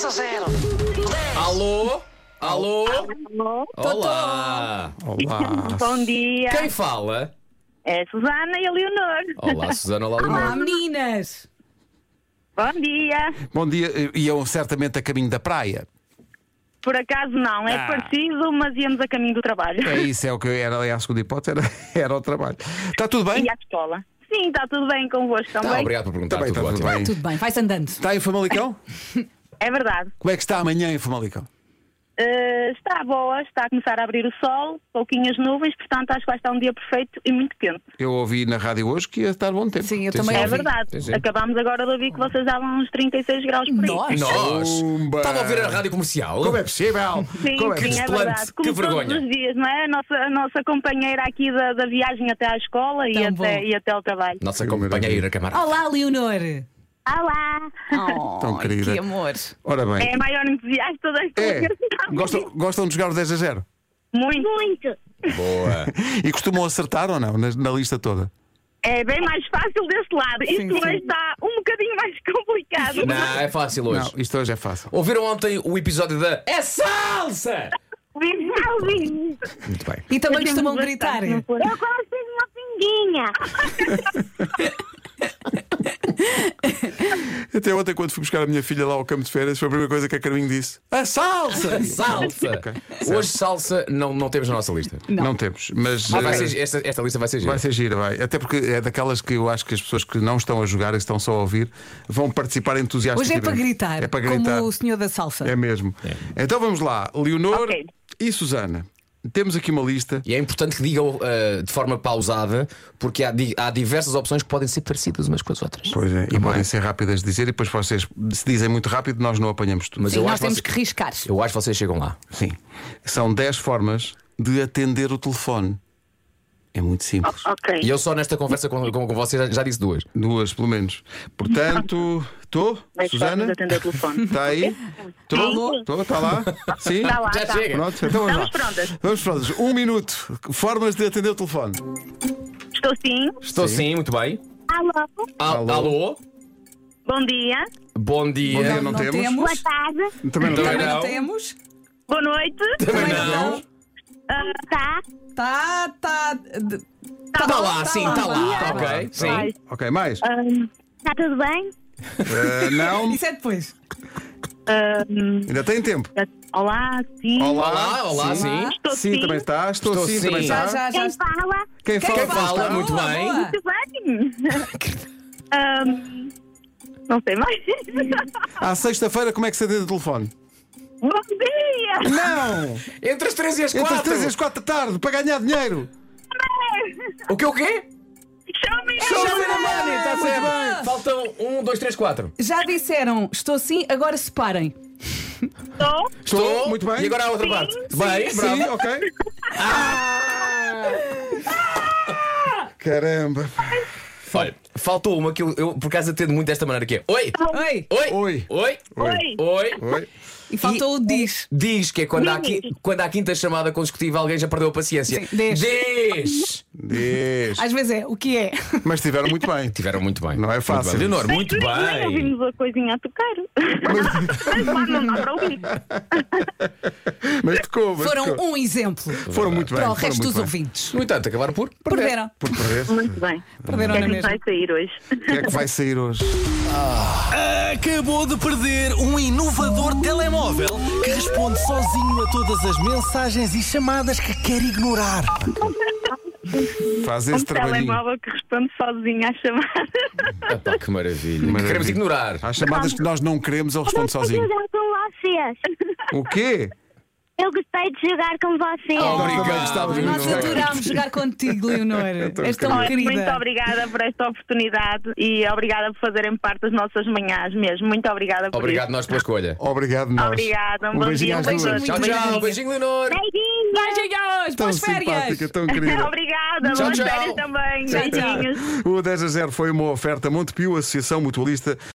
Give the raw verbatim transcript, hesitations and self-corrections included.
a zero. Alô? Alô? Alô? Olá! Olá. Bom dia. Quem fala? É a Susana e a Leonor. Olá, Susana, olá, Olá, Leonor. meninas! Bom dia. Bom dia, iam certamente a caminho da praia. Por acaso não, é Ah. parecido, mas íamos a caminho do trabalho. É isso, é o que era ali a segunda hipótese, era, era o trabalho. Está tudo bem? E à escola. Sim, está tudo bem convosco Tá, também. obrigado por perguntar. Também tudo está tudo ótimo. bem. Tudo Tudo bem, vai-se andando. Está em Famalicão? É verdade. Como é que está amanhã em Famalicão? Uh, está boa, está a começar a abrir o sol, pouquinhas nuvens, portanto acho que vai estar um dia perfeito e muito quente. Eu ouvi na rádio hoje que ia estar bom tempo. Sim, eu Sim, também sim. É ouvi. verdade. Sim, sim. Acabámos agora de ouvir que vocês davam uns trinta e seis graus por aí. Nós? Nós? Pumba. Estava a ouvir a rádio comercial? Como é possível? Sim, Como é sim, é possível? verdade. Como Que vergonha. todos os dias, não é? A nossa, a nossa companheira aqui da, da viagem até à escola e Tão até, bom. e até ao trabalho. Nossa Que companheira, camarada. Olá, Leonor! Olá! Oh, Tão querida. que amor! Ora bem. É a maior entusiasta desta É. ligação. Gostam, gostam de jogar o dez a zero? Muito. Muito. Boa. E costumam acertar ou não na, na lista toda? É bem mais fácil desse lado. Isto Sim, hoje sim. está um bocadinho mais complicado. Não, é fácil hoje. Não, isto hoje é fácil. Ouviram ontem o episódio da É Salsa? Vive, vive. Muito bem. E também Fazemos costumam bastante, gritar. não foi? Eu gosto de uma pinguinha. Até ontem, quando fui buscar a minha filha lá ao campo de férias, foi a primeira coisa que a Carminho disse: a salsa! Salsa. Ok. Hoje salsa não, não temos na nossa lista. Não, temos, mas Ah, vai eh, ser- esta, esta lista vai ser gira. vai ser gira, vai. Até porque é daquelas que eu acho que as pessoas que não estão a jogar e estão só a ouvir vão participar entusiasticamente. Hoje é para gritar, É para gritar. como o senhor da salsa. É mesmo. Então vamos lá, Leonor Ok. e Susana. Temos aqui uma lista. E é importante que digam uh, de forma pausada, porque há, di- há diversas opções que podem ser parecidas umas com as outras. Pois é, e Também. podem ser rápidas de dizer, e depois vocês, se dizem muito rápido, nós não apanhamos tudo. Mas Sim, eu nós acho temos você- que riscar. Eu acho que vocês chegam lá. Sim. São dez formas de atender o telefone. É muito simples. Ok. E eu só nesta conversa com, com, com vocês já, já disse duas. Duas, pelo menos. Portanto, estou? Deixa Susana? de atender o telefone. Está aí? Estou? Estou? Está lá? Sim? Está lá, Já está. chega. Pronto, então vamos lá. Estamos prontas. Vamos prontos. Um minuto. Formas de atender o telefone. Estou sim. Estou sim, muito bem. Alô. Al- Alô. Alô? Bom dia. Bom dia. Bom dia, não temos. Boa tarde. Também não Também temos. Também não não. temos. Boa noite. Também Também não. não. Ah, tá. Tá, tá. de- Está bom, lá, sim, está lá. Tá Ok, Vai. sim. Ok, mais? Está tudo bem? Eh, não. Isso é depois. Ainda tem tempo. Olá, sim. Olá, olá, sim. sim. Estou Sim, sim. também está. Estou, Estou sim, sim. também Já, está. já, já. Quem fala? Quem fala? Quem fala? Boa, Muito boa, bem. boa. Muito bem. Ahm, não sei mais. À sexta-feira, como é que se atende o telefone? Bom dia. Não! Entre as três e as Entre as quatro. três e as quatro da tarde, para ganhar dinheiro. O que o quê? Show me. Show me the Money, money, está muito certo. bem. Faltam um, dois, três, quatro. Já disseram, estou sim, agora separem. Estou. Estou. muito bem. E agora a outra Sim, parte. Bem, Sim, bravo. ok. Caramba. Olha, faltou uma que eu, eu por acaso atendo muito desta maneira que é Oi! Oi! Oi! Oi. Oi! Oi. Oi! Oi. E faltou o diz. Diz que é quando há, qui- quando há quinta chamada consecutiva alguém já perdeu a paciência. Sim, diz. Diz. Diz. Às vezes é, o que é? Mas estiveram muito bem. Tiveram muito bem. Não é Muito fácil. bem. Leonor, muito Nem bem. ouvimos a coisinha a tocar. Mas lá não dá para ouvir. Mas tocou, mas Foram tocou. um exemplo Foram muito bem. para o foram resto muito dos bem. ouvintes. No entanto, acabaram por perder. Perderam. Por perder. Muito bem. Perderam O que na é que mesma. vai sair hoje? O que é que vai sair hoje? Acabou de perder um inovador telemóvel que responde sozinho a todas as mensagens e chamadas que quer ignorar. Faz Um esse trabalhinho. telemóvel que responde sozinho à chamada. Epá, que maravilha. Que Maravilha. queremos ignorar. Há chamadas que nós não queremos, ele responde sozinho. jogar com vocês. O quê? Eu gostei de jogar com vocês. Obrigado. gostávamos Nós de jogar. adorámos jogar contigo, Leonor. tão És tão Olha, querida. muito obrigada por esta oportunidade e obrigada por fazerem parte das nossas manhãs mesmo. Muito obrigada por Obrigado isso. nós pela escolha. Obrigado, nós. Obrigada, um Um bom beijinho dia, às um beijinho. duas. Tchau, tchau. Beijinho, Leonor. Beijinhos. Beijinhos, Tão boas férias. simpática, tão querida. Obrigada, Tchau, boas tchau. férias também. Tchau, tchau. Beijinhos. O dez a zero foi uma oferta Montepio, Associação Mutualista.